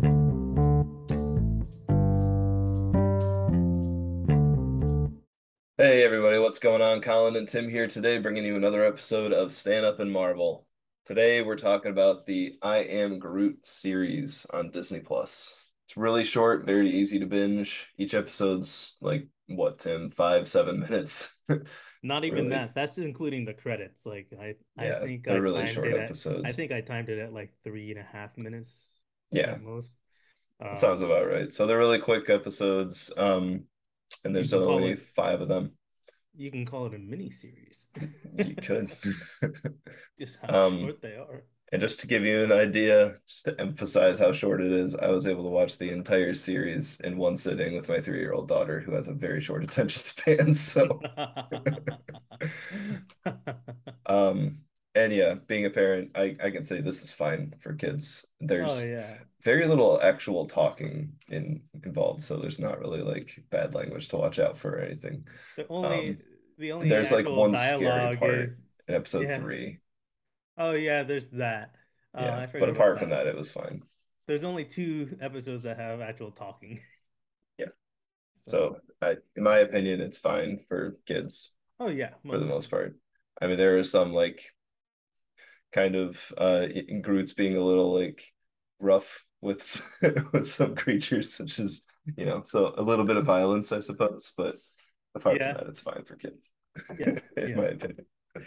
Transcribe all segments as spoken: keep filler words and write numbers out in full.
Hey everybody, what's going on? Colin and Tim here today, bringing you another episode of Stand Up and Marvel. Today we're talking about the I Am Groot series on Disney Plus. It's really short, very easy to binge. Each episode's like what, Tim, five, seven minutes. Not even Really, that. That's including the credits. Like I, I yeah, think I they're really timed short it at. I episodes. think I timed it at like three and a half minutes Yeah, at most. that sounds Um, about right. So they're really quick episodes, um, and you there's can call only it. five of them. You can call it a mini series. You could. Just how Um, short they are. And just to give you an idea, just to emphasize how short it is, I was able to watch the entire series in one sitting with my three-year-old daughter who has a very short attention span. So, um, and yeah, being a parent, I, I can say this is fine for kids. Oh There's yeah. very little actual talking in involved, so there's not really like bad language to watch out for or anything. The only Um, the only there's like actual one scary dialogue part is in episode yeah. three. Oh yeah, there's that. Uh, Yeah, I but forgot about apart from that. that, it was fine. There's only two episodes that have actual talking. Yeah. So, So, I, in my opinion, it's fine for kids oh yeah, for most the most definitely. part. I mean, there is some like kind of uh in Groot's being a little like rough with with some creatures, such as you know, so a little bit of violence, I suppose. But apart from Yeah, that, it's fine for kids, yeah, in yeah. my opinion.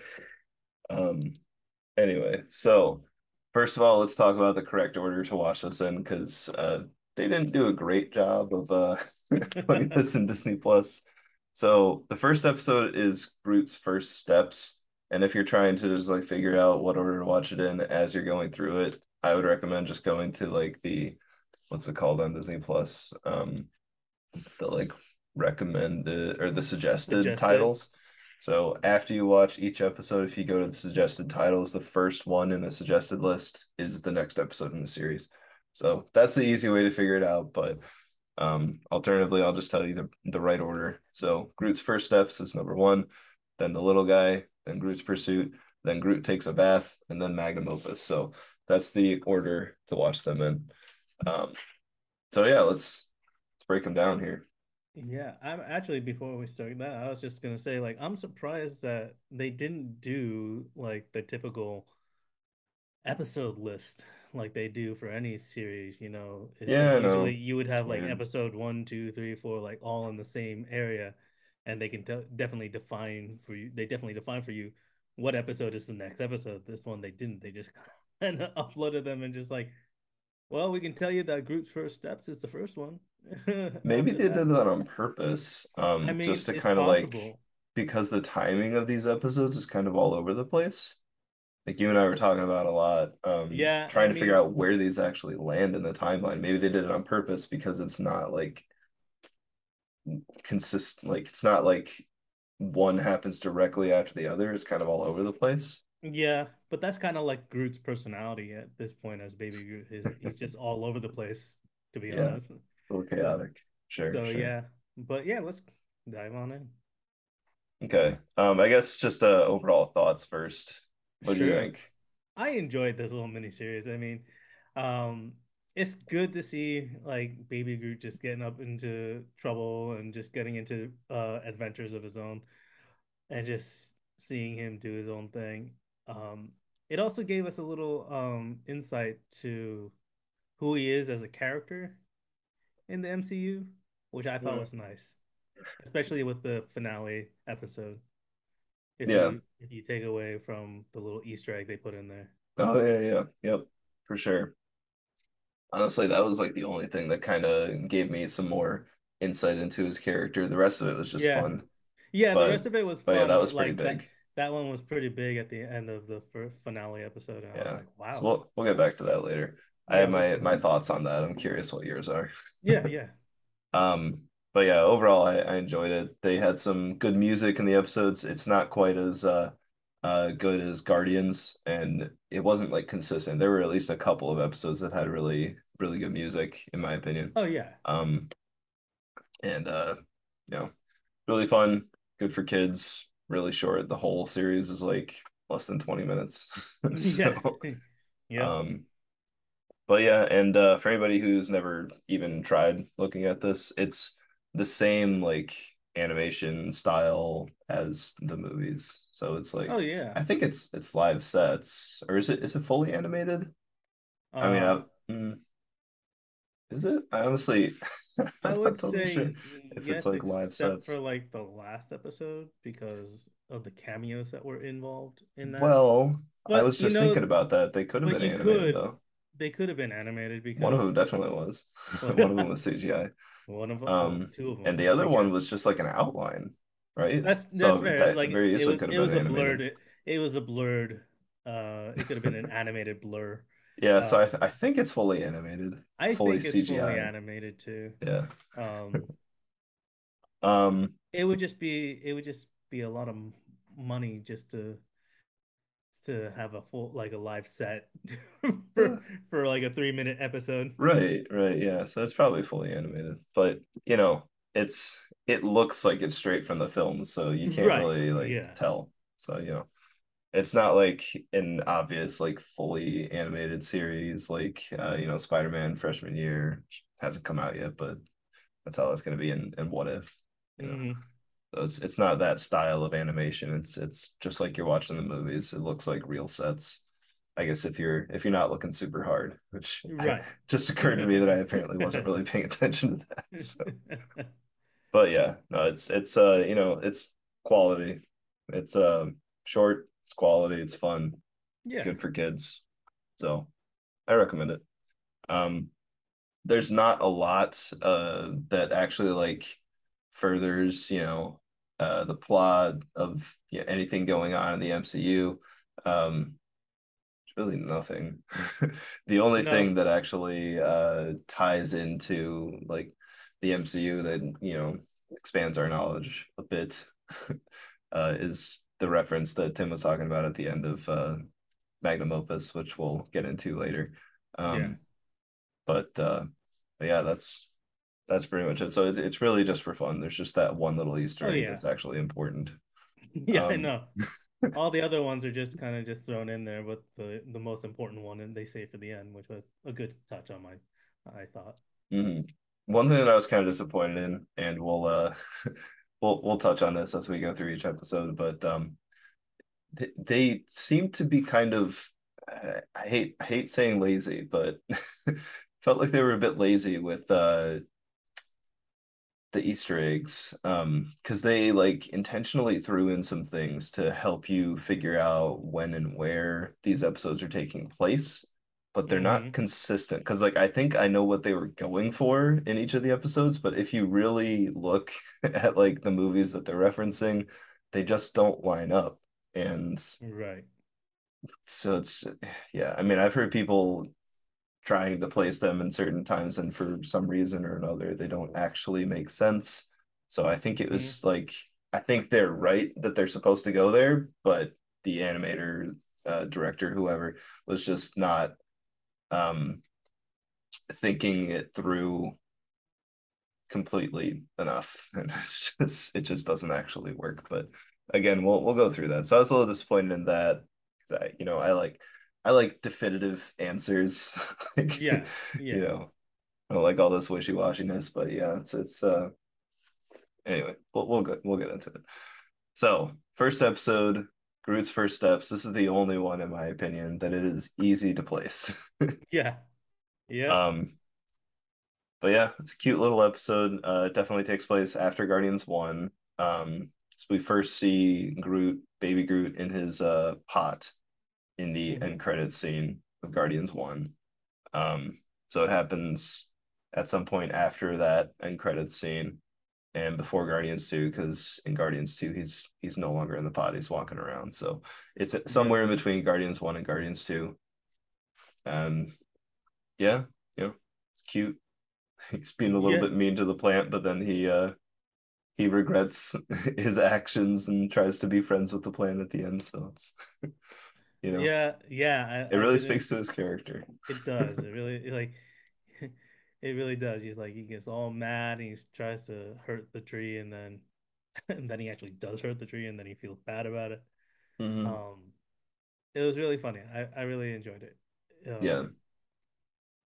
Um. Anyway, so first of all, let's talk about the correct order to watch this in because uh, they didn't do a great job of uh, putting this in Disney Plus. So the first episode is Groot's first steps, and if you're trying to just like figure out what order to watch it in as you're going through it, I would recommend just going to like the what's it called on Disney Plus? Um, the like recommended or the suggested Suggested. titles. So after you watch each episode, if you go to the suggested titles, the first one in the suggested list is the next episode in the series. So that's the easy way to figure it out. But um, alternatively, I'll just tell you the, the right order. So Groot's first steps is number one, then the little guy, then Groot's pursuit, then Groot takes a bath, and then Magnum Opus. So that's the order to watch them in. Um, so yeah, let's let's break them down here. Yeah, I'm actually before we start that, I was just gonna say like I'm surprised that they didn't do like the typical episode list like they do for any series, you know. It's like Yeah, usually no, you would it's have like weird. episode one, two, three, four, like all in the same area, and they can de definitely define for you. They definitely define for you what episode is the next episode. This one they didn't. They just kind of uploaded them and just like, well, we can tell you that group's first steps is the first one. Maybe After they that, did that on purpose, I um, just mean, to it's kind of like possible. because the timing of these episodes is kind of all over the place. Like you and I were talking about a lot, um, Yeah, I trying to figure mean, out where these actually land in the timeline. Maybe they did it on purpose because it's not like consistent, like it's not like one happens directly after the other. It's kind of all over the place. yeah, but that's kind of like Groot's personality at this point as Baby Groot. He's he's just all over the place, to be Yeah, honest. a little So, chaotic. Sure, so sure. yeah, but yeah, let's dive on in. Okay. Um, I guess just uh overall thoughts first. What do you Sure. think? I enjoyed this little mini series. I mean, um, it's good to see like Baby Groot just getting up into trouble and just getting into uh adventures of his own and just seeing him do his own thing. Um, it also gave us a little um insight to who he is as a character in the M C U, which I thought Hmm. was nice, especially with the finale episode. If Yeah. you if you take away from the little Easter egg they put in there. Oh yeah, yeah. Yep. For sure. Honestly, that was like the only thing that kind of gave me some more insight into his character. The rest of it was just Yeah. fun. Yeah, the rest But of it was but yeah, fun, that but was pretty like that big. that one was pretty big at the end of the fir- finale episode, and I was Yeah. like, So wow. we'll we'll get back to that later. I Yeah, have we'll my see. my thoughts on that. I'm curious what yours are. Yeah, yeah. Um, but yeah, overall I, I enjoyed it. They had some good music in the episodes. It's not quite as uh uh good as Guardians, and it wasn't like consistent. There were at least a couple of episodes that had really, really good music, in my opinion. Oh yeah. Um, and uh, you know, really fun, good for kids, really short. The whole series is like less than twenty minutes. Yeah. So, Yep. um, But yeah, and uh, for anybody who's never even tried looking at this, it's the same like animation style as the movies. So it's Oh like yeah. I think it's it's live sets, or is it is it fully animated? I mean, Uh, I, mm, is it? I honestly, I I'm would not totally sure say if it's yes, like live except for sets. like the last episode because of the cameos that were involved in that. Well, I But was you just thinking know, about that. They could have but been you animated could, though. they could have been animated One of because them definitely was. well, One of them was C G I. one of them, well, Um, two of and them the other one because was just like an outline, right? that's that's So fair. It's that like very it easily was could have it been was a animated. blurred it was a blurred uh it could have been an animated blur. Yeah, so I Um th I think it's fully animated, I fully think it's fully C G I. animated too. Yeah. Um Um, it would just be it would just be a lot of money just to to have a full like a live set eh, for for like a three minute episode. right, right, yeah. So it's probably fully animated, but you know, it's it looks like it's straight from the film, so you can't Right. really like Yeah. tell. So, you know, it's not like an obvious like fully animated series like uh, you know, Spider-Man freshman year hasn't come out yet, but that's how it's going to be in, in What If, you know. Hmm. So it's it's not that style of animation. It's it's just like you're watching the movies. It looks like real sets. I guess if you're if you're not looking super hard, which I, Right. just occurred to me that I apparently wasn't really paying attention to that. So, but yeah, no, it's it's uh you know it's quality. It's uh short. It's quality. It's fun. Yeah. Good for kids. So I recommend it. Um, there's not a lot uh that actually like furthers, you know, uh the plot of, yeah, anything going on in the M C U. Um, it's really nothing. The only No. thing that actually uh ties into like the M C U that, you know, expands our knowledge a bit uh is the reference that Tim was talking about at the end of uh Magnum Opus, which we'll get into later. Yeah. Um, but uh but yeah, that's that's pretty much it. So it's it's really just for fun. There's just that one little Oh Easter egg yeah. that's actually important. Yeah, I Um, know. All the other ones are just kind of just thrown in there with the the most important one, and they say for the end, which was a good touch on my, I thought. mhm. One thing that I was kind of disappointed in, and we'll uh we'll we'll touch on this as we go through each episode, but um they, they seem to be kind of uh, I hate I hate saying lazy, but felt like they were a bit lazy with uh the Easter eggs, um, because they like intentionally threw in some things to help you figure out when and where these episodes are taking place, but they're not Hmm. consistent. Because like I think I know what they were going for in each of the episodes, but if you really look at like the movies that they're referencing, they just don't line up. And Right. so it's yeah, I mean, I've heard people trying to place them in certain times, and for some reason or another, they don't actually make sense. So I think it Hmm. was like I think they're right that they're supposed to go there, but the animator, uh, director, whoever, was just not um, thinking it through completely enough, and it's just it just doesn't actually work. But again, we'll we'll go through that. So I was a little disappointed in that. I, you know, I like I like definitive answers, like Yeah. you Yeah. know, I don't like all this wishy-washiness, but yeah, it's it's uh anyway, we'll we'll get we'll get into it. So, first episode, Groot's first steps. This is the only one, in my opinion, that it is easy to place. Yeah. Yep. Um, but yeah, it's a cute little episode. Uh, it definitely takes place after Guardians one. Um, so we first see Groot, baby Groot, in his uh pot in the Hmm. end credits scene of Guardians one. Um, so it happens at some point after that end credits scene and before Guardians two, because in Guardians two he's he's no longer in the pod, he's walking around. So it's Yep. somewhere in between Guardians one and Guardians two. And yeah, you know, it's cute. He's being a little Yeah. bit mean to the plant, but then he uh he regrets his actions and tries to be friends with the plant at the end. So it's you know, Yeah. Yeah. it I, I really didn't. speaks to his character. It does. It really like. It really does. He's like he gets all mad and he tries to hurt the tree, and then and then he actually does hurt the tree, and then he feels bad about it. Hmm. Um, it was really funny. I I really enjoyed it. Yeah. Um,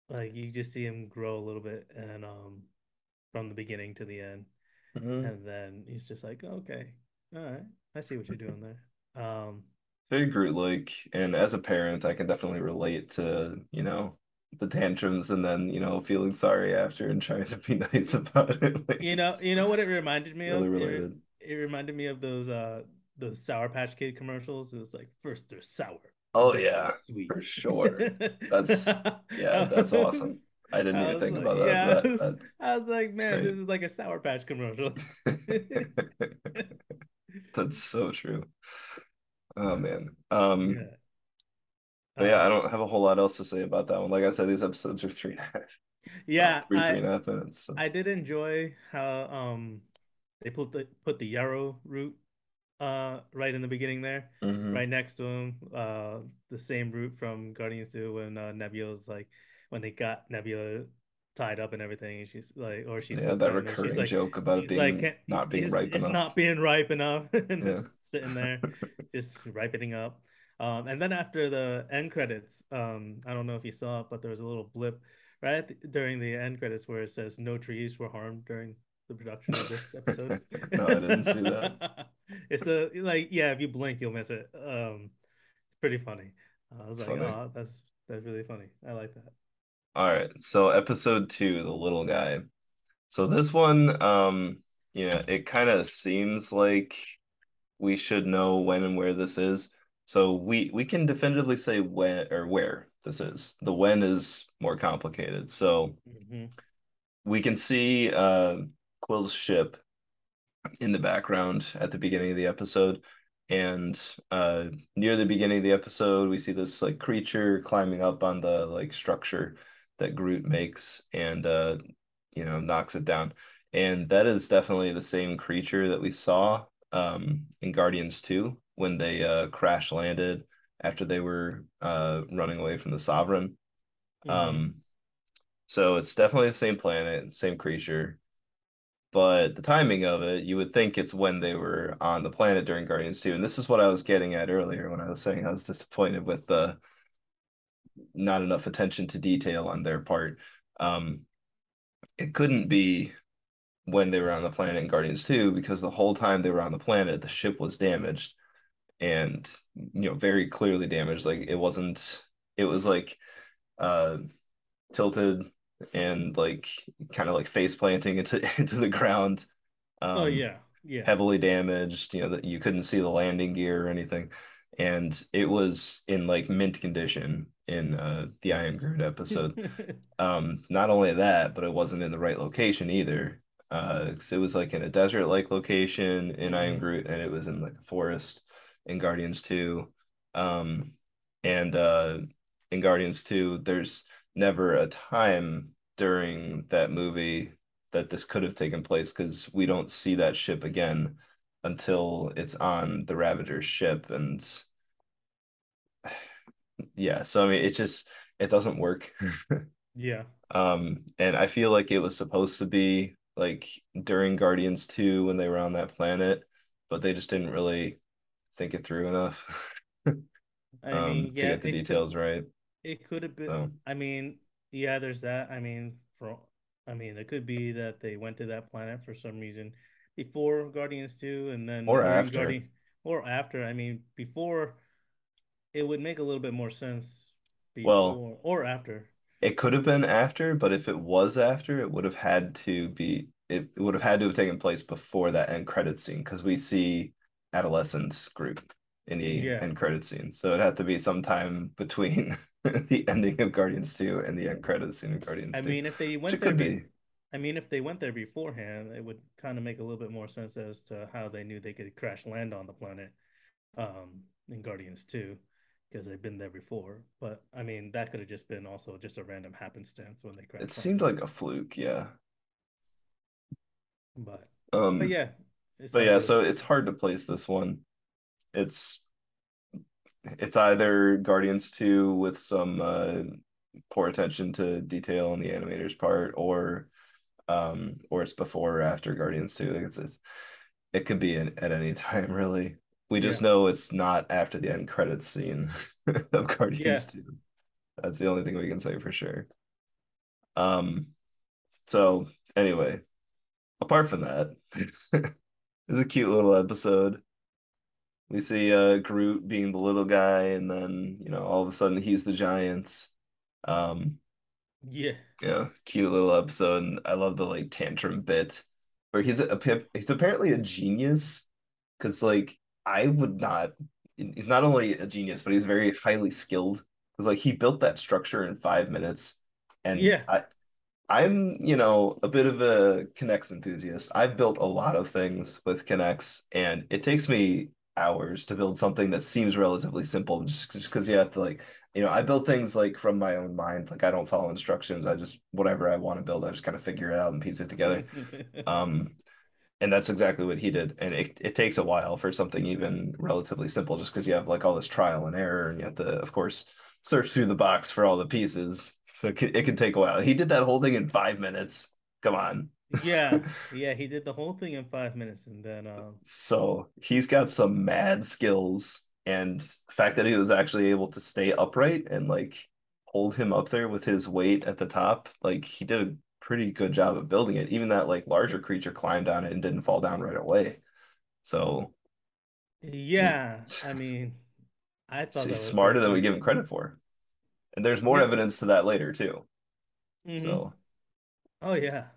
like you just see him grow a little bit, and um, from the beginning to the end, Mhm. and then he's just like, okay, all right, I see what you're doing there. Um, Very Groot-like, and as a parent, I can definitely relate to, you know, the tantrums and then, you know, feeling sorry after and trying to be nice about it. Like you know, it's you know what it reminded me really of? It related. it reminded me of those uh those Sour Patch Kid commercials. It was like first they're sour, Oh then they're yeah, sweet. for sure. That's yeah, I that's awesome. I didn't even was think like, about that, yeah, I but was, that, I was like, that's man, great. this is like a Sour Patch commercial. That's so true. Oh man. Um, Yeah. but yeah, I Um, don't have a whole lot else to say about that one. Like I said, these episodes are three and a half, well, yeah, three, three I and a half minutes. So. I did enjoy how um they put the put the yarrow root uh right in the beginning there, Hmm. right next to him. Uh the same route from Guardians two when uh, Nebula's like when they got Nebula tied up and everything, and she's like or she's Yeah, with that them and she's recurring like joke about it she's like being can't not being is ripe it's enough. not being ripe enough and Yeah. it's sitting there just ripening up. Um and then after the end credits, um I don't know if you saw it, but there was a little blip right at the, during the end credits where it says no trees were harmed during the production of this episode. No, I didn't see that. It's a like yeah, if you blink, you'll miss it. Um, it's pretty funny. I was It's like, funny. oh, that's that's really funny. I like that. All right. So episode two, the little guy. So this one, um, yeah, it kind of seems like we should know when and where this is. So we we can definitively say when or where this is. The when is more complicated. So Hmm. we can see uh Quill's ship in the background at the beginning of the episode. And uh near the beginning of the episode, we see this like creature climbing up on the like structure that Groot makes and uh you know knocks it down. And that is definitely the same creature that we saw um in Guardians two when they uh crash landed after they were uh running away from the Sovereign. Hmm. Um so it's definitely the same planet, same creature. But the timing of it, you would think it's when they were on the planet during Guardians two. And this is what I was getting at earlier when I was saying I was disappointed with the not enough attention to detail on their part. Um, it couldn't be when they were on the planet in Guardians two because the whole time they were on the planet, the ship was damaged and you know, very clearly damaged. Like it wasn't, it was like uh tilted and like kind of like face planting into into the ground. Oh Um, yeah, yeah. heavily damaged, you know, that you couldn't see the landing gear or anything. And it was in like mint condition in uh the I Am Groot episode. Um, not only that, but it wasn't in the right location either. Uh, 'cause it was like in a desert-like location in I Am Hmm. Groot, and it was in like a forest in Guardians two. Um, and uh in Guardians two, there's never a time during that movie that this could have taken place because we don't see that ship again until it's on the Ravager's ship. And yeah, so I mean, it just it doesn't work. Yeah. Um, and I feel like it was supposed to be like during Guardians two when they were on that planet, but they just didn't really think it through enough I um mean, to yeah, get the it could details right. it could have been. So, I mean, yeah, there's that. I mean, for I mean, it could be that they went to that planet for some reason before Guardians two, and then or during after. Guardian or after. I mean, before it would make a little bit more sense Well, before or after. it could have been after, but if it was after, it would have had to be it, it would have had to have taken place before that end credit scene because we see adolescent group in the Yeah. end credit scene. So it had to be sometime between the ending of Guardians two and the end credit scene of Guardians I two, mean, if they which went it there could be be. I mean, if they went there beforehand, it would kind of make a little bit more sense as to how they knew they could crash land on the planet um in Guardians two because they've been there before. But I mean, that could have just been also just a random happenstance when they It crash seemed landed. like a fluke, yeah. But but Um, yeah, it's but hard yeah, to so it's hard to place this one. It's it's either Guardians two with some uh poor attention to detail on the animator's part, or um, or it's before or after Guardians two. Like it's, it's it could be in, at any time, really. We just yeah. know it's not after the end credits scene of Yeah. Guardians two. That's the only thing we can say for sure. Um, so anyway, apart from that, it's a cute little episode. We see uh Groot being the little guy, and then you know all of a sudden he's the Giants. Um, Yeah. yeah, cute little episode. And I love the like tantrum bit where he's a pip. He's apparently a genius because like I would not. He's not only a genius, but he's very highly skilled because like he built that structure in five minutes, and Yeah. I I'm, you know, a bit of a Kinects enthusiast. I've built a lot of things with Kinects, and it takes me hours to build something that seems relatively simple just just because you have to like, you know, I build things like from my own mind. Like I don't follow instructions. I just whatever I want to build, I just kind of figure it out and piece it together. Um, and that's exactly what he did. And it, it takes a while for something even relatively simple, just because you have like all this trial and error, and you have to, of course, search through the box for all the pieces. So it can, it can take a while. He did that whole thing in five minutes. Come on. Yeah. Yeah, he did the whole thing in five minutes and then um So he's got some mad skills. And the fact that he was actually able to stay upright and like hold him up there with his weight at the top, like he did a pretty good job of building it. Even that like larger creature climbed on it and didn't fall down right away. So yeah, I mean, I thought he's that was smarter pretty than we good. give him credit for. And there's more Yeah. evidence to that later too. Mm-hmm. So Oh yeah.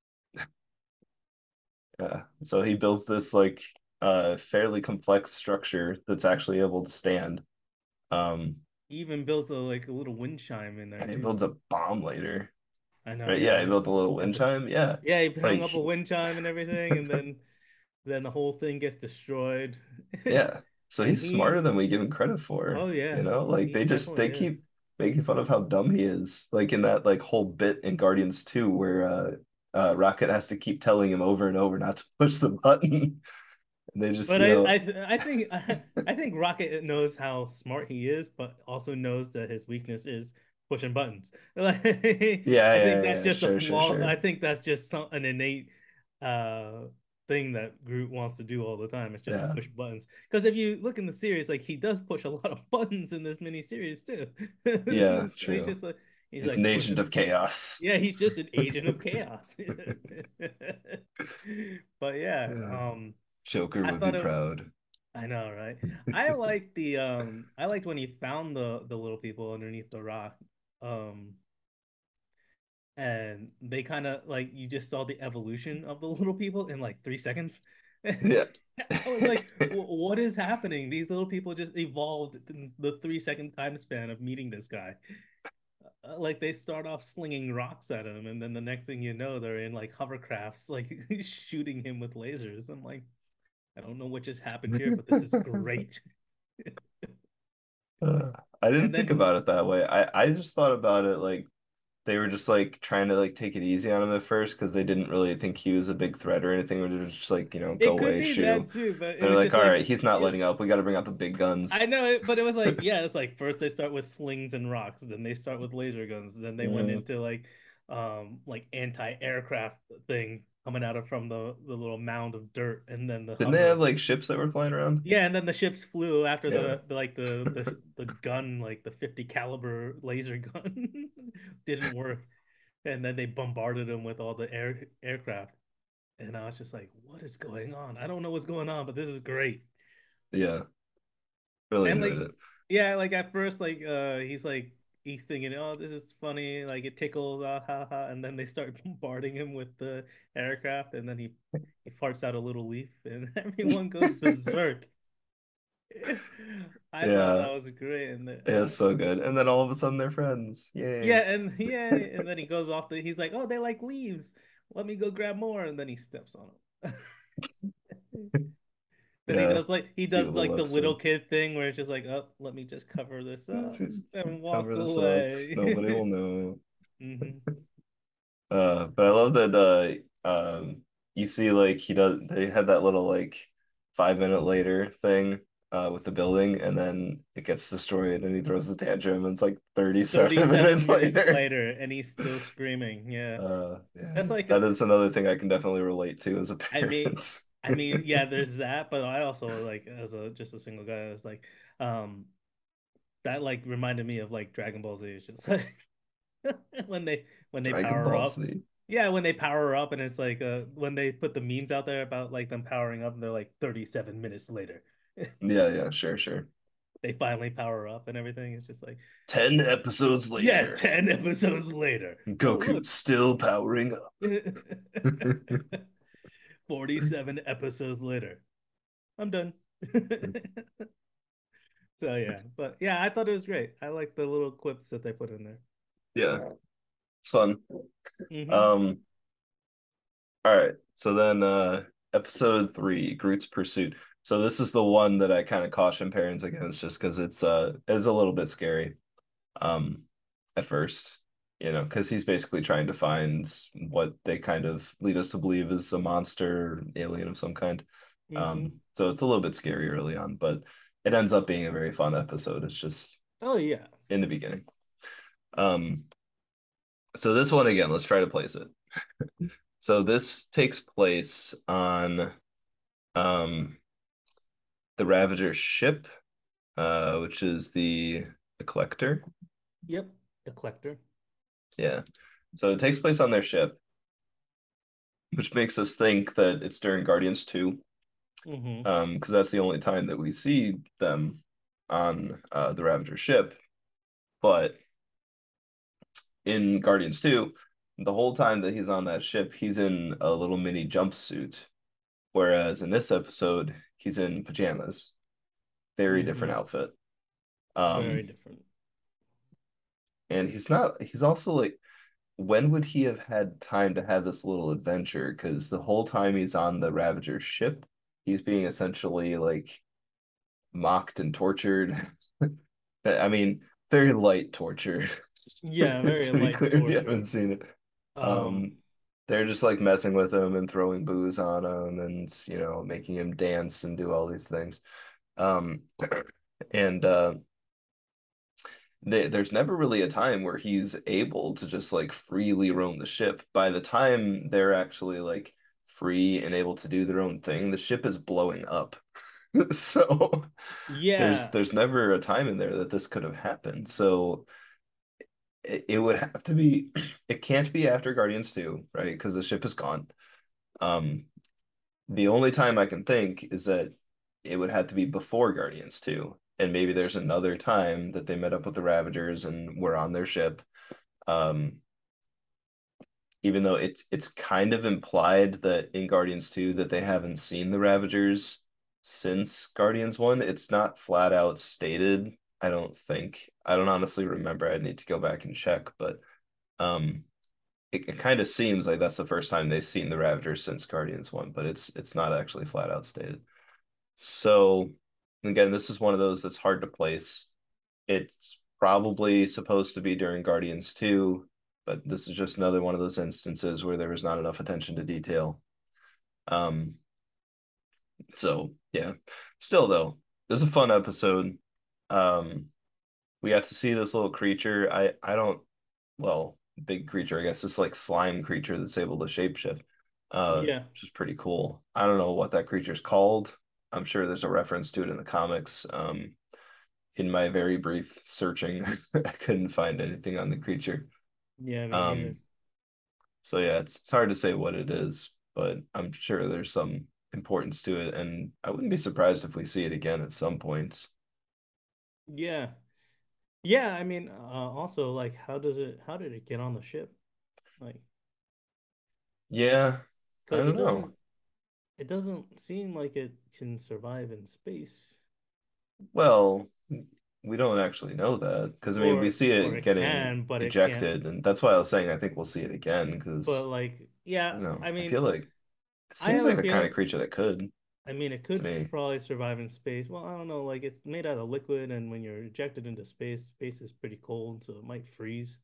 yeah. So he builds this like uh fairly complex structure that's actually able to stand. Um He even builds a like a little wind chime in there and he too. builds a bomb later. I know, Right? Yeah, he yeah. built a little At wind the chime. Yeah. Yeah, he hung Like up a wind chime and everything, and then then the whole thing gets destroyed. yeah. So And he's smarter he than we give him credit for. oh You yeah, know, like he they just definitely they is. keep making fun of how dumb he is. Like in that like whole bit in Guardians two where uh uh Rocket has to keep telling him over and over not to push the button. And they just, But you I know, I I think I, I think Rocket knows how smart he is, but also knows that his weakness is pushing buttons. Like yeah, I think yeah, that's yeah, just a sure, sure, flaw. I sure. think that's just some an innate uh thing that Groot wants to do all the time. It's just to Yeah. push buttons. Because if you look in the series, like he does push a lot of buttons in this mini series too. Yeah, He's true. just like he's He's like an agent pushing. of chaos. Yeah, he's just an agent of chaos. But yeah, Yeah. um, Joker I would be thought it. proud. I know, right? I liked the um, I liked when he found the the little people underneath the rock, um, and they kind of like you just saw the evolution of the little people in like three seconds. Yeah. I was like, what is happening? These little people just evolved in the three second time span of meeting this guy. Uh, like they start off slinging rocks at him, and then the next thing you know, they're in like hovercrafts, like shooting him with lasers. I'm like, I don't know what just happened here, but this is great. Uh, I And didn't think then about it that way. I I just thought about it like they were just like trying to like take it easy on him at first because they didn't really think he was a big threat or anything. Or they were just like, you know, go it could away, be shoo. that too, but it They're was like, just all like right, he's not it, letting up. We got to bring out the big I guns. know it, but it was like, yeah, it's like first they start with slings and rocks, then they start with laser guns, then they went Yeah. into like um like anti-aircraft thing coming out of from the the little mound of dirt, and then the Didn't they have hover. like ships that were flying around? Yeah, and then the ships flew after Yeah. the, the like the, the the gun, like the fifty caliber laser gun didn't work. And then they bombarded them with all the air aircraft. And I was just like, what is going on? I don't know what's going on, but this is great. Yeah. Really And enjoyed like, it. yeah, like at first, like uh he's like he's thinking, oh, this is funny, like it tickles, ah, ha, ha, and then they start bombarding him with the aircraft, and then he he farts out a little leaf, and everyone goes berserk. I thought Yeah. that was great, and the, Yeah, uh, it's so good. And then all of a sudden they're friends. yeah, Yay. and yeah, and then he goes off the. He's like, "Oh, they like leaves. Let me go grab more," and then he steps on them. Then he Yeah. does like he Cute does little like the little episode. kid thing where it's just like, "Oh, let me just cover this up and walk Cover this up. Nobody will away." know. Hmm. Uh, but I love that uh um you see like he does they had that little like five minute later thing uh with the building and then it gets destroyed and he throws a tantrum and it's like thirty-seven thirty-seven minutes minutes later. later, and he's still screaming. Yeah, Uh yeah, that's like that a. is another thing I can definitely relate to as a I mean, parent. I mean, yeah, there's that, but I also like as a just a single guy, it's like, um, that like reminded me of like Dragon Ball Z. It's just like when they when they Dragon power Ball up. Z. Yeah, when they power up and it's like uh when they put the memes out there about like them powering up and they're like thirty-seven minutes later. Yeah, yeah, sure, sure. They finally power up and everything. It's just like, Ten episodes yeah, later, ten episodes later. Oh, Goku look. still powering up. forty-seven episodes later. I'm done. So yeah, but yeah, I thought it was great. I like the little quips that they put in there. Yeah, it's fun. Hmm. Um, all right. So then uh episode three, Groot's Pursuit. So this is the one that I kind of caution parents against just because it's uh is a little bit scary. Um at first, you know, because he's basically trying to find what they kind of lead us to believe is a monster, alien of some kind. Hmm. Um, so it's a little bit scary early on, but it ends up being a very fun episode. It's just Oh yeah. in the beginning. Um, so this one again, let's try to place it. So this takes place on um the Ravager ship, uh, which is the the Collector. Yep. The collector. Yeah. So it takes place on their ship, which makes us think that it's during Guardians two, Hmm. um, because that's the only time that we see them on uh, the Ravager ship. But in Guardians two, the whole time that he's on that ship, he's in a little mini jumpsuit, whereas in this episode, he's in pajamas. Very different Hmm. outfit. Very Um, different. and he's not, he's also like, when would he have had time to have this little adventure? Because the whole time he's on the Ravager ship, he's being essentially like mocked and tortured. I mean, very light torture, Yeah, very to be light clear, if you haven't torture. seen it. Um, Um, they're just like messing with him and throwing booze on him and, you know, making him dance and do all these things. Um, and uh, they, there's never really a time where he's able to just like freely roam the ship. By the time they're actually like free and able to do their own thing, the ship is blowing up. So there's yeah, there's never a time in there that this could have happened. So it, it would have to be it can't be after Guardians two, right? Because the ship is gone. Um, the only time I can think is that it would have to be before Guardians two. And maybe there's another time that they met up with the Ravagers and were on their ship. Um, even though it's it's kind of implied that in Guardians two that they haven't seen the Ravagers since Guardians one. It's not flat out stated, I don't think. I don't honestly remember. I'd need to go back and check, but um it, it kind of seems like that's the first time they've seen the Ravagers since Guardians one, but it's it's not actually flat out stated. So again, this is one of those that's hard to place. It's probably supposed to be during Guardians two, but this is just another one of those instances where there was not enough attention to detail. Um, so yeah. Still though, it was a fun episode. Um, we got to see this little creature. I I don't well, big creature, I guess this like slime creature that's able to shapeshift. Uh, yeah, which is pretty cool. I don't know what that creature's called. I'm sure there's a reference to it in the comics. Um, in my very brief searching, I couldn't find anything on the creature. yeah. Me neither. Um, so yeah, it's it's hard to say what it is, but I'm sure there's some importance to it, and I wouldn't be surprised if we see it again at some points. Yeah, yeah. I mean, uh, also like, how does it? How did it get on the ship? Like, Yeah, I because it don't know. doesn't. It doesn't seem like it can survive in space, Well, we don't actually know that because I mean we or see or it it getting can, but it can't. ejected, and that's why I was saying I think we'll see it again But because like, I yeah. don't know. I I mean, feel like it I seems have like a the kind feeling. of creature that could I mean, it to could me. probably survive in space. Well, I don't know. Like, it's made out of liquid, and when you're ejected into space, space is pretty cold, so it might freeze.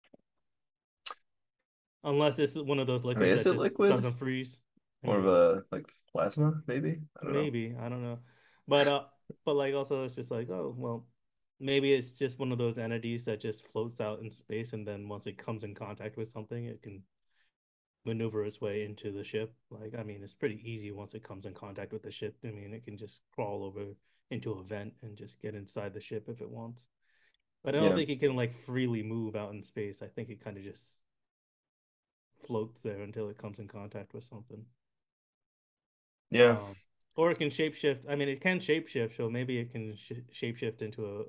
Unless it's one of those I mean, liquids is that it just liquid? doesn't freeze. I More of mean, a like plasma, maybe? I don't know. maybe, I don't know. But uh but like also it's just like, oh, well, maybe it's just one of those entities that just floats out in space and then once it comes in contact with something, it can maneuver its way into the ship. Like, I mean, it's pretty easy once it comes in contact with the ship. I mean, it can just crawl over into a vent and just get inside the ship if it wants. But I don't Yeah. think he can like freely move out in space. I think it kind of just floats there until it comes in contact with something. Yeah. Um, or it can shapeshift. I mean, it can shapeshift, so maybe it can sh shapeshift into a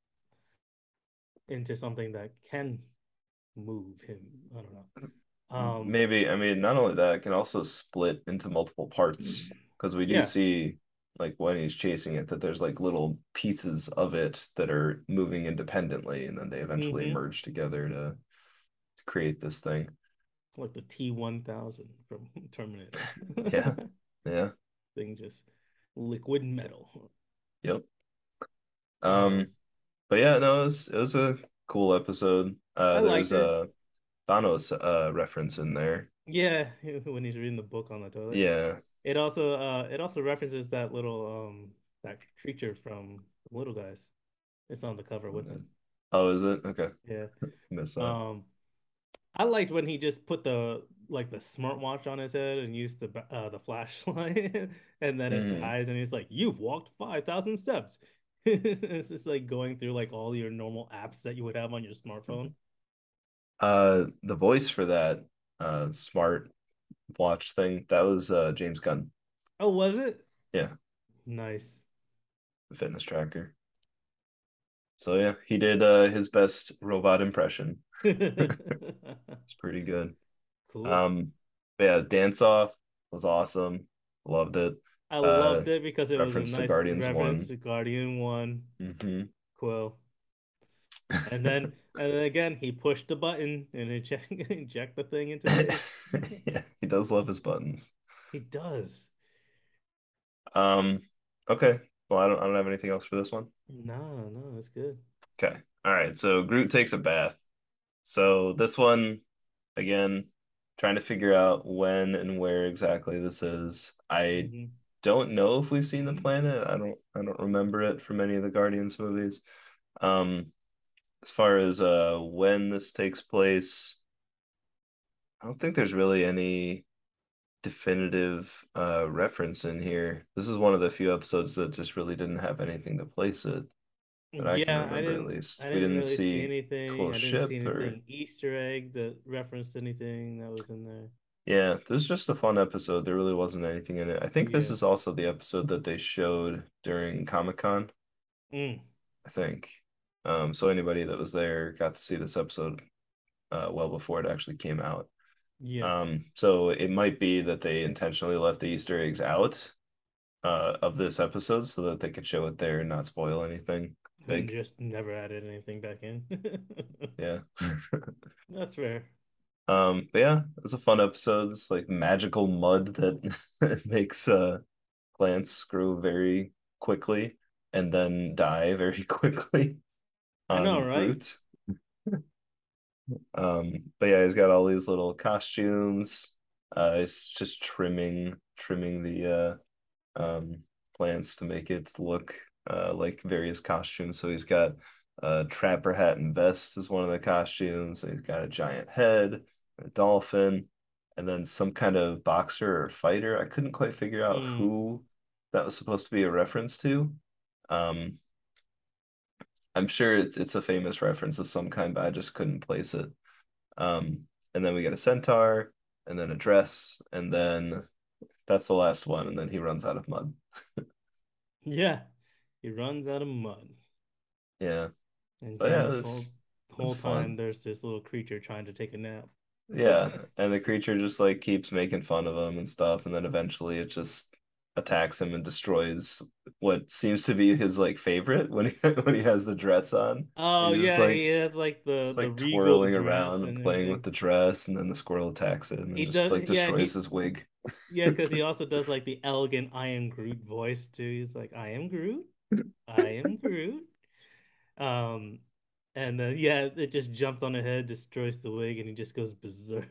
into something that can move him. I don't know. Um, Maybe, I mean, not only that, it can also split into multiple parts because we do yeah. see, like, when he's chasing it, that there's like little pieces of it that are moving independently, and then they eventually Mm-hmm. merge together to, to create this thing. Like the T one thousand from Terminator. Yeah. Yeah. Thing just liquid metal. Yep. Um, Um, but yeah, no, it was it was a cool episode. Uh, I liked there's it. a Thanos uh reference in there. Yeah, when he's reading the book on the toilet. Yeah. It also uh it also references that little um that creature from Little Guys. It's on the cover with him. Oh, is it? Okay. Yeah. Missed that. Um I liked when he just put the like the smartwatch on his head and used the ba- uh the flashlight and then it Mm. dies and he's like, "You've walked five thousand steps." It's just like going through like all your normal apps that you would have on your smartphone. Uh, the voice for that uh smart watch thing, that was uh James Gunn. Oh, was it? Yeah, Nice. the fitness tracker. So yeah, he did uh his best robot impression. It's pretty good. Cool. Um, but yeah, Dance Off was awesome. Loved it. I Uh, loved it because it was a reference to nice Guardians reference one. to Guardian One. Hmm. Quill. And then and then again he pushed the button and eject inject the thing into space. Yeah, he does love his buttons. He does. Um, okay. Well, I don't I don't have anything else for this one. No, no, that's good. Okay. All right. So Groot takes a bath. So this one, again, trying to figure out when and where exactly this is. I Hmm. don't know if we've seen the planet. I don't I don't remember it from any of the Guardians movies. Um, as far as uh when this takes place, I don't think there's really any definitive uh reference in here. This is one of the few episodes that just really didn't have anything to place it that I can Yeah, I remember at didn't least. I We didn't didn't really see see anything. cool I didn't see ship or anything Easter egg that referenced anything that was in there. yeah, this is just a fun episode. There really wasn't anything in it. I think this Yeah. is also the episode that they showed during Comic-Con, Mm, I think. Um, so anybody that was there got to see this episode uh, well before it actually came out. yeah. Um, so it might be that they intentionally left the Easter eggs out uh, of this episode so that they could show it there and not spoil anything And big. just never added anything back in. Yeah. That's fair. Um, but yeah, it's a fun episode. It's like magical mud that makes uh plants grow very quickly and then die very quickly I know, on right? Groot. Um, but yeah, he's got all these little costumes. Uh, he's just trimming trimming the uh um plants to make it look uh like various costumes. So he's got a trapper hat and vest as one of the costumes. And he's got a giant head, a dolphin, and then some kind of boxer or fighter. I couldn't quite figure out Mm, who that was supposed to be a reference to. Um, I'm sure it's it's a famous reference of some kind, but I just couldn't place it. Um, and then we get a centaur, and then a dress, and then that's the last one, and then he runs out of mud. yeah. He runs out of mud. Yeah, And but yeah, yeah, this whole this it's whole time fun. there's this little creature trying to take a nap. Yeah, and the creature just like keeps making fun of him and stuff, and then eventually it just attacks him and destroys what seems to be his like favorite when he when he has the dress on. Oh He's just yeah, he like has like the just the like regal twirling dress around and and playing with everything. the dress, and then the squirrel attacks him and He just like does, yeah, destroys he his wig. yeah, because he also does like the elegant I am Groot voice too. He's like, I am Groot, I am Groot. Um, and then yeah, it just jumps on the head, destroys the wig, and he just goes berserk.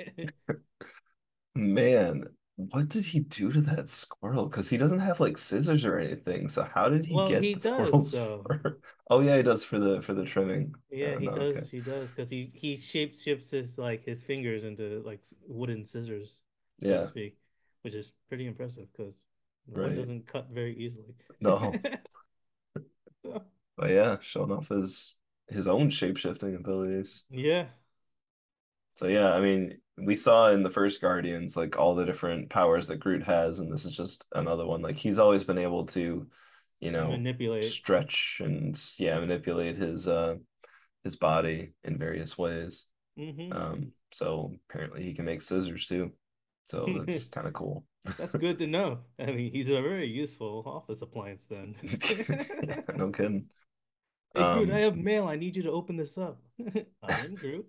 Man, what did he do to that squirrel? Because he doesn't have like scissors or anything. So how did he Well, get he the does squirrel's though. fur? Oh yeah, he does for the for the trimming. Yeah, Uh, he no, okay. does. He does because he he shapes shapes his like his fingers into like wooden scissors, so to Yeah, speak, which is pretty impressive because wood right. doesn't cut very easily. No, but yeah, showing off his his own shape-shifting abilities. Yeah. So yeah, I mean, we saw in the first Guardians like all the different powers that Groot has, and this is just another one. Like he's always been able to, you know, Manipulate. stretch and yeah, manipulate his uh his body in various ways. Hmm. Um, so apparently he can make scissors too. So that's kind of cool. That's good to know. I mean, he's a very useful office appliance then. Yeah, no kidding. Hey Groot, I Um, have mail. I need you to open this up. I am Groot.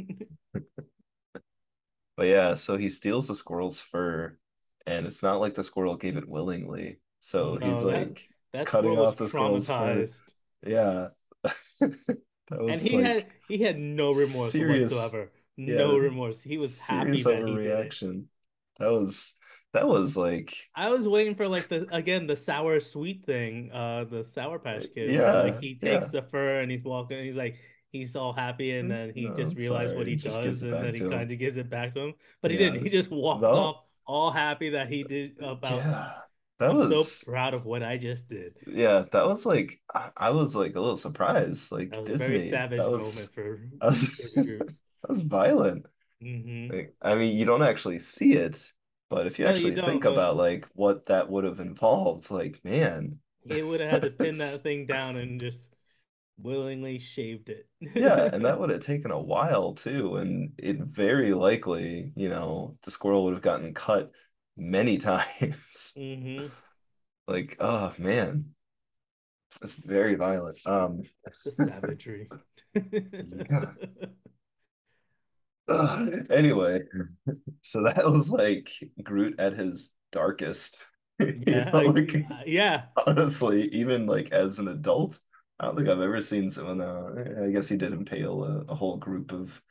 but yeah, so he steals the squirrel's fur, and it's not like the squirrel gave it willingly. Oh So he's no, that like that cutting squirrel was off the squirrel's fur. traumatized. Yeah. That And was he had like he had no remorse serious, whatsoever. No yeah, remorse. He was happy serious that he did it. overreaction. That was that was like I was waiting for like the again the sour sweet thing, uh the Sour Patch Kid where like yeah, he takes yeah. the fur and he's walking and he's like he's all happy and then he No, just I'm realized what sorry. he Just gives does it and then back he to kind him. of gives it back to him. But he didn't. Yeah. He just walked No, off all happy that he did about yeah. That I'm so was proud of what I just did. yeah, that was like I, I was like a little surprised. That Like was a very Disney, that savage was moment for that was Baby Groot. that was violent. Hmm. Like, I mean, you don't actually see it, but if you No, you actually don't, think but about like what that would have involved, like man, he would have had to pin that that's thing down and just willingly shaved yeah, and it. that would have taken a while too, and it very likely, you know, the squirrel would have gotten cut many times. Hmm. Like, oh man, it's very violent. Um, The savagery. yeah. Ugh. Anyway, so that was like Groot at his darkest. You Yeah, know, like I- yeah. honestly, even like as an adult, I don't think I've ever seen someone. Uh, I guess he did impale a, a whole group of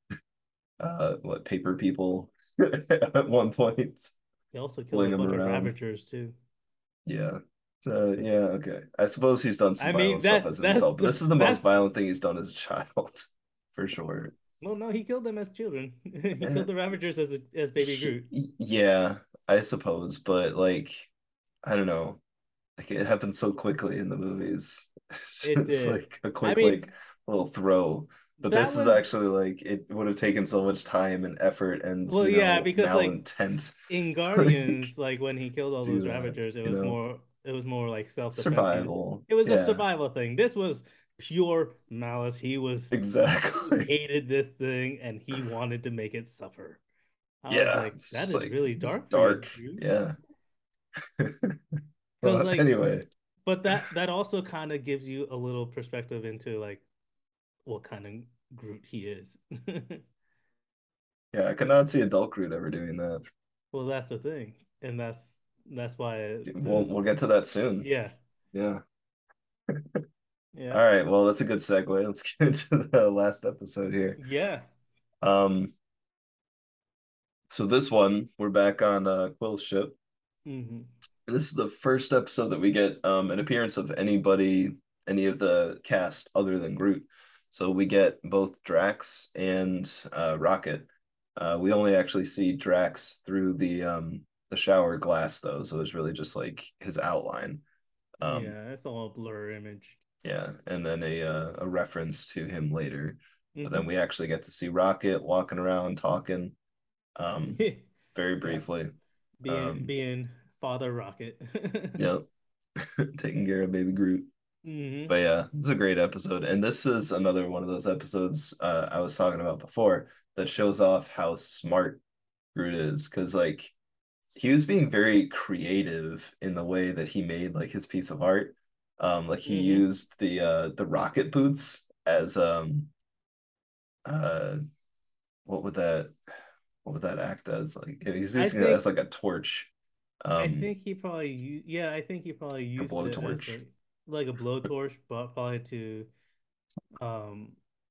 uh, what paper people at one point, He also killed pulling a them bunch of around. Ravagers too. Yeah. So yeah, okay. I suppose he's done some I mean violent stuff that as an that's adult, but the this is the most that's violent thing he's done as a child, for sure. well no, he killed them as children. He Eh, killed the Ravagers as a, as baby Groot. yeah, I suppose, but like, I don't know. Like it happened so quickly in the movies. It It's did. like a I quick like mean, little throw. But that this is was actually like it would have taken so much time and effort and well, you yeah, know because like malintent in to like Guardians, like when he killed all do those that, Ravagers, it you was know? more it was more like self-defense. He was Survival. it was a Yeah, survival thing. This was pure malice. He was he exactly. hated this thing and he wanted to make it suffer. I was Yeah, like, it's that just is like really just dark for you, dark. dude. Yeah. Because Well, like, anyway, but that that also kind of gives you a little perspective into like what kind of Groot he is. yeah, I could not see adult Groot ever doing that. Well, that's the thing, and that's that's why We'll there's we'll get to that soon. yeah, Yeah. yeah, All right. Well, that's a good segue. Let's get into the last episode here. yeah. Um, so this one, we're back on uh Quill's ship. Hmm. This is the first episode that we get um an appearance of anybody, any of the cast other than Groot. So we get both Drax and uh Rocket. Uh we only actually see Drax through the um the shower glass though, so it's really just like his outline. Um Yeah, it's all a blur image. yeah, and then a uh, a reference to him later. But then Hmm. we actually get to see Rocket walking around talking um very Yeah, briefly. being Um being Father Rocket. yep, taking care of baby Groot. Hmm. But yeah, it's a great episode. And this is another one of those episodes uh, I was talking about before that shows off how smart Groot is. Because, like, he was being very creative in the way that he made, like, his piece of art. Um, like, he Hmm. used the uh, the rocket boots as, um, uh, what would that, what would that act as? Like, he's I using it as, think like, a torch, I um, think he probably u- yeah, I think he probably a used it as blowtorch. a like a blowtorch, but probably to um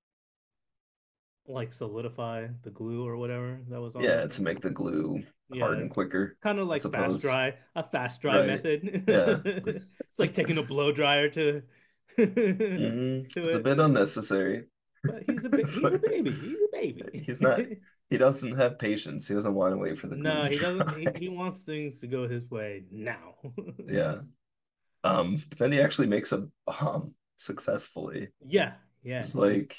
like solidify the glue or whatever that was on Yeah, it. to make the glue Yeah, harden quicker, kind of I like fast suppose. dry, a fast dry Right. method. Yeah. It's like taking a blow dryer to to Hmm. It's a it. bit unnecessary. But he's a ba- he's a But baby. He's a he's not, baby. he doesn't have patience. He doesn't want to wait for the glue No, to he doesn't. He, dry. he wants things to go his way now. Yeah. Um, but then he actually makes a bomb successfully. Yeah, Yeah, It's he like,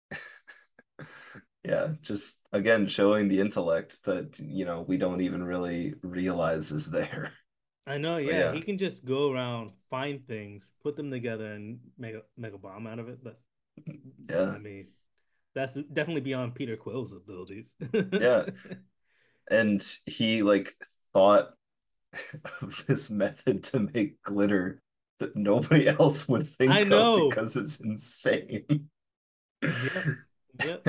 yeah, just again showing the intellect that, you know, we don't even really realize is there. I know, But yeah, yeah, he can just go around, find things, put them together, and make a make a bomb out of it. That's, yeah, I mean, that's definitely beyond Peter Quill's abilities. yeah. And he like thought of this method to make glitter that nobody else would I think of know. because it's insane. Yep. Yep.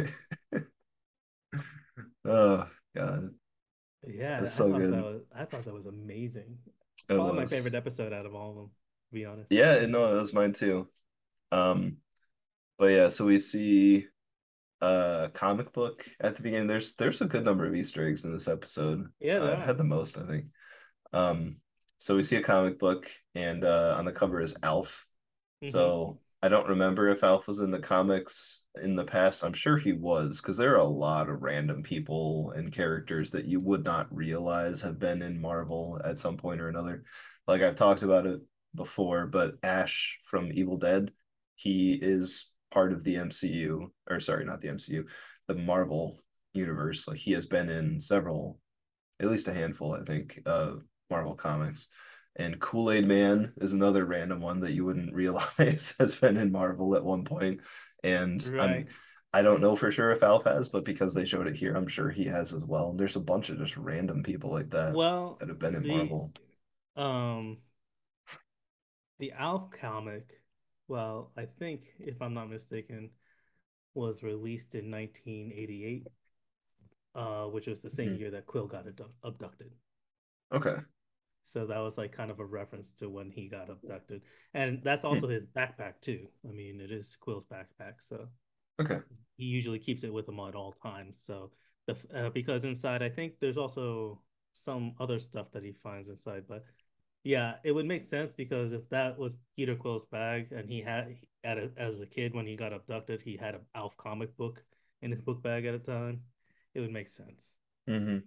Oh God, Yeah, that's I so thought that good. was I thought that was amazing. It's It probably my was. favorite episode out of all of them, to be honest. Yeah, no, it was mine too. Um, but yeah, so we see a comic book at the beginning. There's there's a good number of Easter eggs in this episode. Yeah, Uh, there it had are. the most, I think. Um, so we see a comic book, and uh, on the cover is Alf. Hmm. So I don't remember if Alf was in the comics in the past. I'm sure he was, because there are a lot of random people and characters that you would not realize have been in Marvel at some point or another. Like I've talked about it before, but Ash from Evil Dead, he is part of the M C U, or sorry, not the M C U, the Marvel universe. Like he has been in several, at least a handful, I think, of Marvel comics. And Kool-Aid Man is another random one that you wouldn't realize has been in Marvel at one point. And I'm Right. I don't know for sure if Alf has, but because they showed it here, I'm sure he has as well. And there's a bunch of just random people like that Well, that have been in the Marvel. um the Alf comic, well, I think if I'm not mistaken, was released in nineteen eighty-eight, uh, which was the same Mhm. year that Quill got abdu- abducted. Okay. So that was like kind of a reference to when he got abducted. And that's Hmm. also his backpack too. I mean, it is Quill's backpack, so Okay. he usually keeps it with him at all times. So the uh, because inside, I think there's also some other stuff that he finds inside. But yeah, it would make sense because if that was Peter Quill's bag and he had at a, as a kid when he got abducted, he had an Alf comic book in his book bag at a time. It would make sense. Hmm.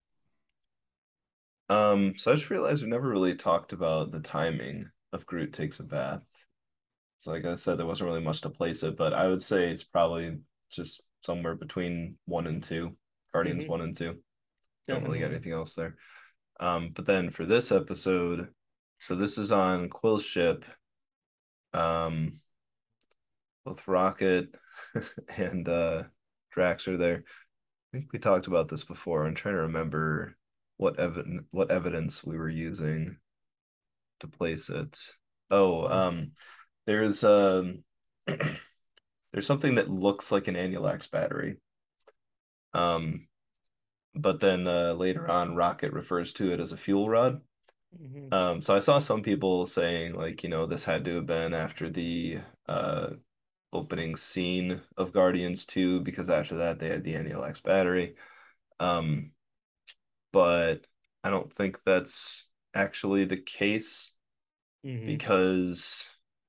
Um, so I just realized we never really talked about the timing of Groot takes a bath. So like I said, there wasn't really much to place it, but I would say it's probably just somewhere between one and two, Guardians Hmm. one and two. Don't really get Definitely. anything else there. Um, but then for this episode, so this is on Quill's ship, um, with Rocket and uh Drax are there. I think we talked about this before. I'm trying to remember what evidence what evidence we were using to place it. Oh, Mm. um, there's um there's something that looks like an Anulax battery. Um, but then uh, later on, Rocket refers to it as a fuel rod. Hmm. Um, so I saw some people saying like, you know, this had to have been after the uh opening scene of Guardians two, because after that they had the Anulax battery. Um, but I don't think that's actually the case Hmm. because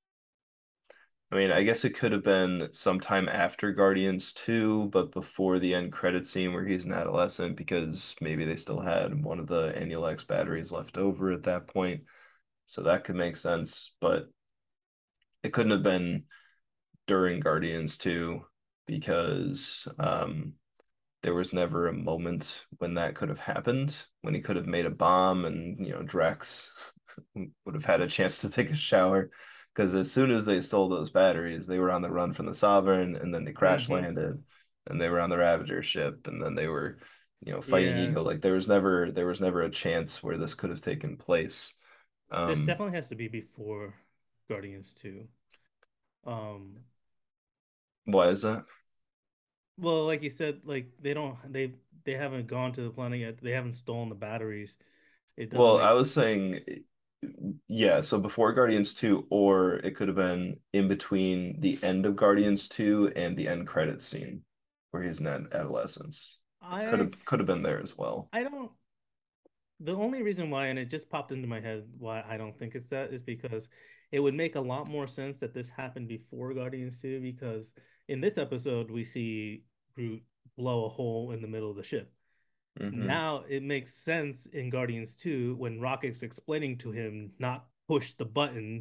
I mean, I guess it could have been sometime after Guardians two, but before the end credit scene where he's an adolescent, because maybe they still had one of the Annulex batteries left over at that point. So that could make sense, but it couldn't have been during Guardians two because um, there was never a moment when that could have happened, when he could have made a bomb and, you know, Drax would have had a chance to take a shower. Because as soon as they stole those batteries, they were on the run from the Sovereign, and then they crash Hmm. landed, and they were on the Ravager ship, and then they were, you know, fighting Yeah, Ego. Like there was never there was never a chance where this could have taken place. this Um, definitely has to be before Guardians two. Um, why is that? well, like you said, like they don't they they haven't gone to the planet yet. They haven't stolen the batteries. It doesn't Well, I make was saying, yeah, so before Guardians two, or it could have been in between the end of Guardians two and the end credit scene where he's in ad- adolescence. Could I have could have been there as well. I don't the only reason why, and it just popped into my head why I don't think it's that is because it would make a lot more sense that this happened before Guardians two because in this episode we see Groot blow a hole in the middle of the ship. Hmm. Now it makes sense in Guardians two when Rocket's explaining to him not push the button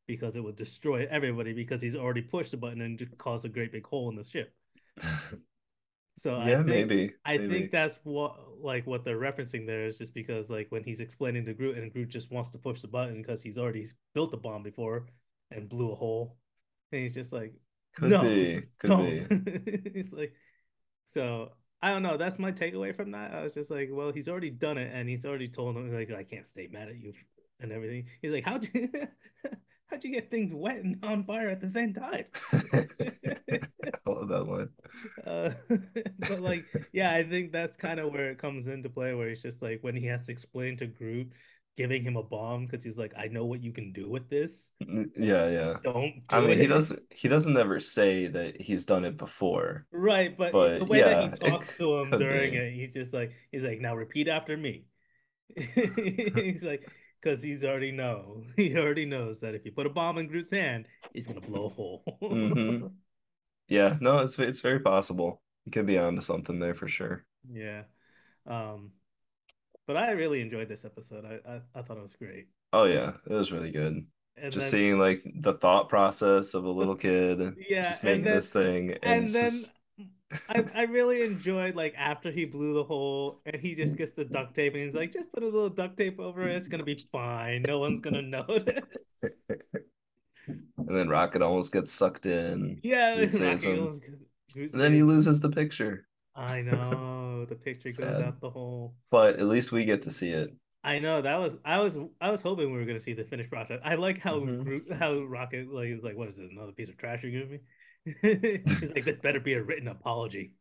because it would destroy everybody because he's already pushed the button and just caused a great big hole in the ship. So I Yeah, think maybe, I think maybe. that's what like what they're referencing there is just because like when he's explaining to Groot and Groot just wants to push the button because he's already built a bomb before and blew a hole. And he's just like, Could no, be, could don't. be. It's like so I don't know. That's my takeaway from that. I was just like, well, he's already done it and he's already told him like I can't stay mad at you and everything. He's like, how'd you how'd you get things wet and on fire at the same time? I love that one. Uh, but like, yeah, I think that's kind of where it comes into play, where he's just like when he has to explain to Groot, giving him a bomb because he's like, I know what you can do with this. Mm, yeah, yeah. Don't I do mean, he it. doesn't he doesn't ever say that he's done it before, Right, but the but way that he yeah, it talks c- to him could during be. it, he's just like, he's like, now repeat after me. He's like, because he's already know, he already knows that if you put a bomb in Groot's hand, he's gonna blow a Hmm. hole. Yeah, no, it's it's very possible. You could be onto something there for sure. Yeah. Um, but I really enjoyed this episode. I, I I thought it was great. Oh yeah, it was really good. And Just then seeing like the thought process of a but little kid yeah, just and making then this thing and and then just I I really enjoyed like after he blew the hole and he just gets the duct tape and he's like, just put a little duct tape over it, it's gonna be fine. No one's gonna notice. and then Rocket almost gets sucked in. Yeah, Groot saves Rocky him. goes Groot And then he saves him. loses the picture. I know the picture goes Sad. out the hole. But at least we get to see it. I know that was I was I was hoping we were gonna see the finished product. I like how Hmm. Groot how Rocket like is like what is it another piece of trash you're giving me? He's like this better be a written apology.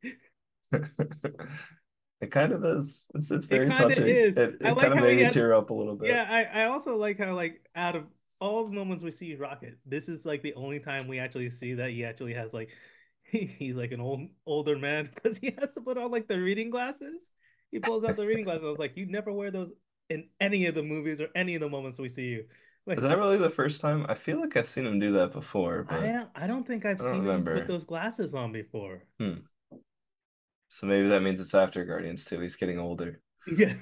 It kind of is. It's it's It very kind of touching. is. It I it like kind of how made he me has. tear up a little bit. Yeah, I I also like how like out of all the moments we see Rocket, this is like the only time we actually see that he actually has like he, he's like an old older man because he has to put on like the reading glasses. He pulls out the reading glasses. I was like, you never wear those in any of the movies or any of the moments we see you. Is Like that really the first time? I feel like I've seen him do that before, but I I don't think I've I don't seen him put remember. those glasses on before. Hmm. So maybe that means it's after Guardians too. He's getting older. Yeah.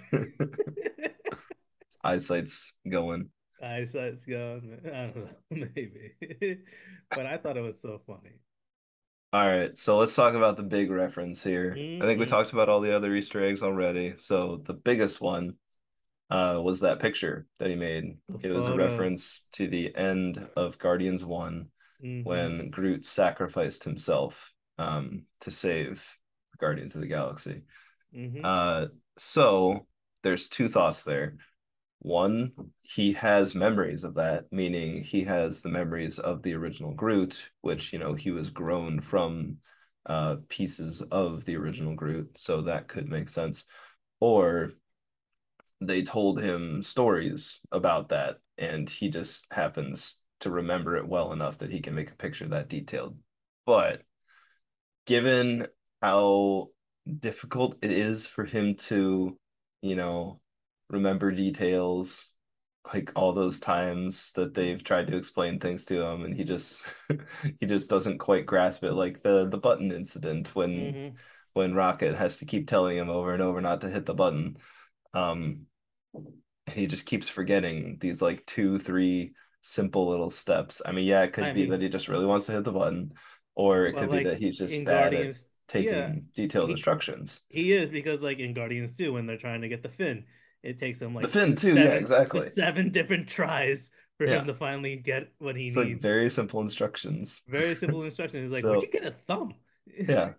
Eyesight's going. Eyesight's gone. I don't know, maybe. But I thought it was so funny. All right, so let's talk about the big reference here. I think we Hmm. talked about all the other Easter eggs already. So the biggest one uh, was that picture that he made. The It was a photo. reference to the end of Guardians one Hmm. when Groot sacrificed himself um, to save Guardians of the Galaxy. Hmm. Uh, so there's two thoughts there. One, he has memories of that, meaning he has the memories of the original Groot, which, you know, he was grown from uh, pieces of the original Groot, so that could make sense. Or they told him stories about that, and he just happens to remember it well enough that he can make a picture that detailed. But given how difficult it is for him to, you know, remember details, like all those times that they've tried to explain things to him and he just he just doesn't quite grasp it, like the the button incident when Hmm. when Rocket has to keep telling him over and over not to hit the button. Um, and he just keeps forgetting these like two, three simple little steps. I mean, yeah, it could I be that mean, he just really wants to hit the button, or it but could be like that he's just in bad at Guardians, yeah, taking detailed he instructions. he is because like in Guardians two, when they're trying to get the fin, it takes him The like fin too, yeah, seven exactly. seven different tries for him Yeah, to finally get what he it's like needs. very simple instructions. Very simple instructions. He's like, "Where'd you So, get a thumb?" yeah.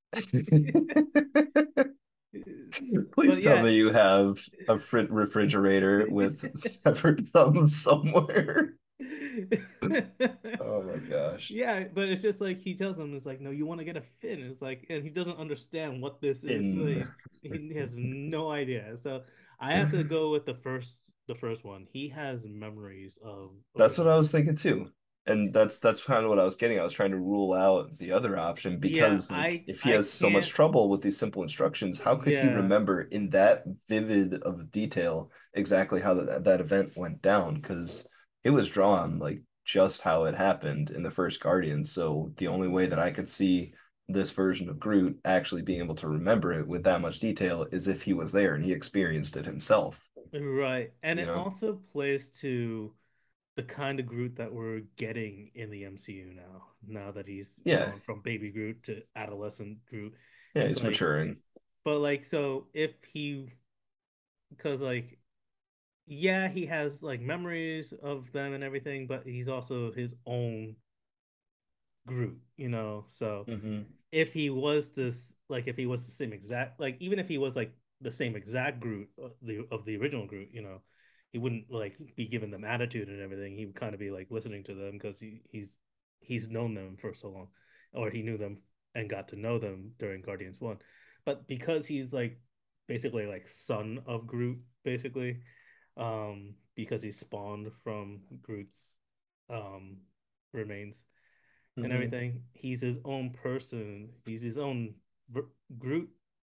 But Please tell yeah, me you have a fr refrigerator with severed thumbs somewhere. Oh my gosh. yeah, but it's just like he tells him, it's like, no, you want to get a fin. It's like, and he doesn't understand what this is. But In He's, he has no idea. So I have to go with the first, the first one. He has memories of That's what I original. was thinking too. And that's that's kind of what I was getting. I was trying to rule out the other option Yeah, because like I, if he I has so much can't. trouble with these simple instructions, how could he Yeah, remember in that vivid of detail exactly how that, that event went down? Because it was drawn like just how it happened in the first Guardian. So the only way that I could see this version of Groot actually being able to remember it with that much detail is if he was there and he experienced it himself, right. And you it know? also plays to the kind of Groot that we're getting in the M C U now. Now that he's Yeah, gone from baby Groot to adolescent Groot, yeah, it's he's like, maturing. but like, so if he, because like, yeah, he has like memories of them and everything, but he's also his own Groot, you know. So Hmm. if he was this, like, if he was the same exact, like, even if he was like the same exact Groot of the of the original Groot, you know, he wouldn't like be giving them attitude and everything. He would kind of be like listening to them because he he's he's known them for so long, or he knew them and got to know them during Guardians One. But because he's like basically like son of Groot, basically, um, because he spawned from Groot's um remains and Hmm. everything. He's his own person. He's his own Groot,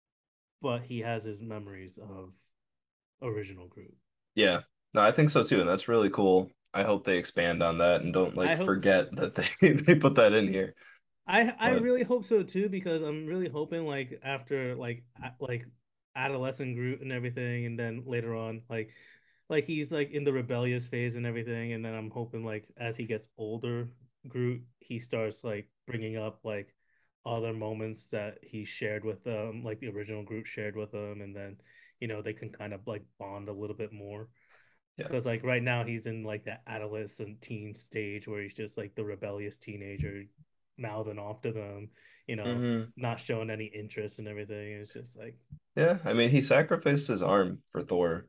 but he has his memories of original Groot. Yeah, no, I think so too, and that's really cool. I hope they expand on that and don't I like hope forget that they they put that in here. I I But really hope so too because I'm really hoping like after like like adolescent Groot and everything, and then later on like like he's like in the rebellious phase and everything, and then I'm hoping like as he gets older, Groot he starts like bringing up like other moments that he shared with them, like the original Groot shared with them, and then you know they can kind of like bond a little bit more yeah. because like right now he's in like that adolescent teen stage where he's just like the rebellious teenager mouthing off to them, you know, Hmm. not showing any interest and everything. It's just like, Yeah, I mean, he sacrificed his arm for Thor.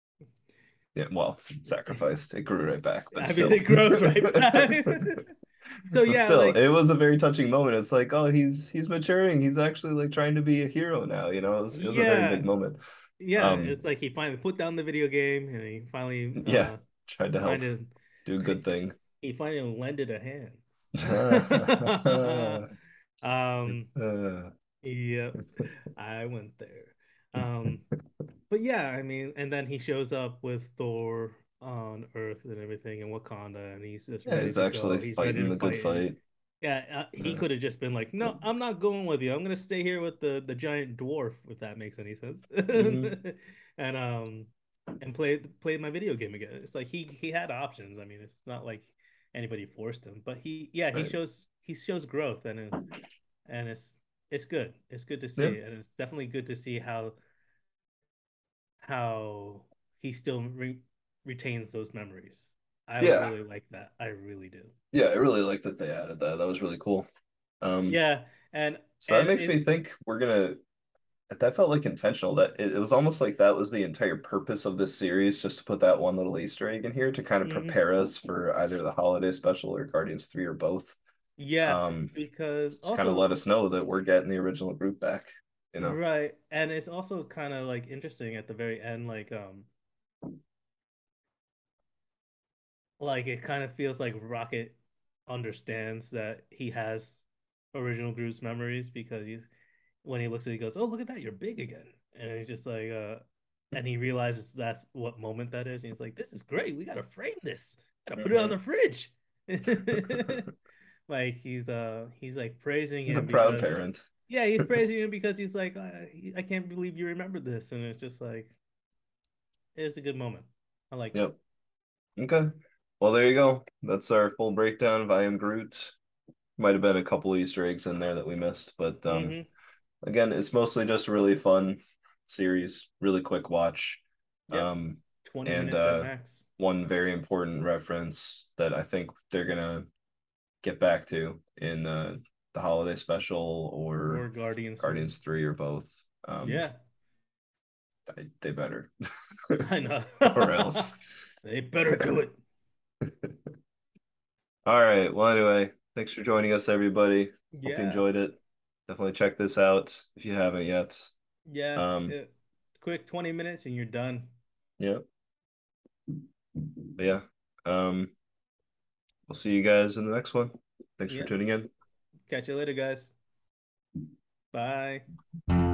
Yeah, well, sacrificed. It grew right back, but I mean, it still. grows right back. So But yeah, still, like it was a very touching moment. It's like, oh, he's he's maturing. He's actually like trying to be a hero now, you know? It was, it was a very big yeah, moment. yeah. Um, It's like he finally put down the video game and he finally yeah, uh tried to help kind of do a good thing. he finally lended a hand. Uh, Um, yep, I went there. Um, but yeah, I mean, and then he shows up with Thor on Earth and everything in Wakanda, and he's just yeah, ready he's to actually go. He's ready fighting to the good fight, and fight. yeah, uh, he Uh, could have just been like, "No, I'm not going with you. I'm gonna stay here with the the giant dwarf, if that makes any sense." hmm. And um, and play play my video game again. It's like he he had options. I mean, it's not like anybody forced him, but he yeah he Right. shows he shows growth, and it, and it's it's good. It's good to Yeah. see, and it's definitely good to see how how he still re retains those memories. I Yeah. really like that. I really do. Yeah, I really like that they added that. That was really cool. Um, Yeah, and so that and makes me it think we're gonna that felt like intentional. That it, it was almost like that was the entire purpose of this series, just to put that one little Easter egg in here to kind of mhm. prepare us for either the holiday special or Guardians three or both. Yeah, Um, because just kind of let also us know that we're getting the original group back, you know. right, and it's also kind of like interesting at the very end, like um, like it kind of feels like Rocket understands that he has original Groot's memories because he's when he looks at it, he goes, "Oh, look at that, you're big again," and he's just like, uh, and he realizes that's what moment that is, and he's like, "This is great. We gotta frame this. Gotta put it on Hmm. the fridge." Like he's uh he's like praising He's a him proud because parent. yeah, he's praising him because he's like, I, I can't believe you remember this, and it's just like it's a good moment. I liked it. Yep. Okay. Well, there you go. That's our full breakdown of I Am Groot. Might have been a couple Easter eggs in there that we missed, but um, Mm-hmm. again, it's mostly just a really fun series, really quick watch. Yep. Um, twenty and minutes at uh, max. one very important reference that I think they're gonna get back to in uh, the holiday special or Or Guardians three. Guardians three or both. Um, Yeah, I, they better, I know. or else. They better do it. All right. Well, anyway, thanks for joining us, everybody. Hope you Yeah. enjoyed it. Definitely check this out if you haven't yet. Yeah. Um, It, quick twenty minutes and you're done. yeah. But yeah. Um, we'll see you guys in the next one. Thanks for Yeah. tuning in. Catch you later, guys. Bye.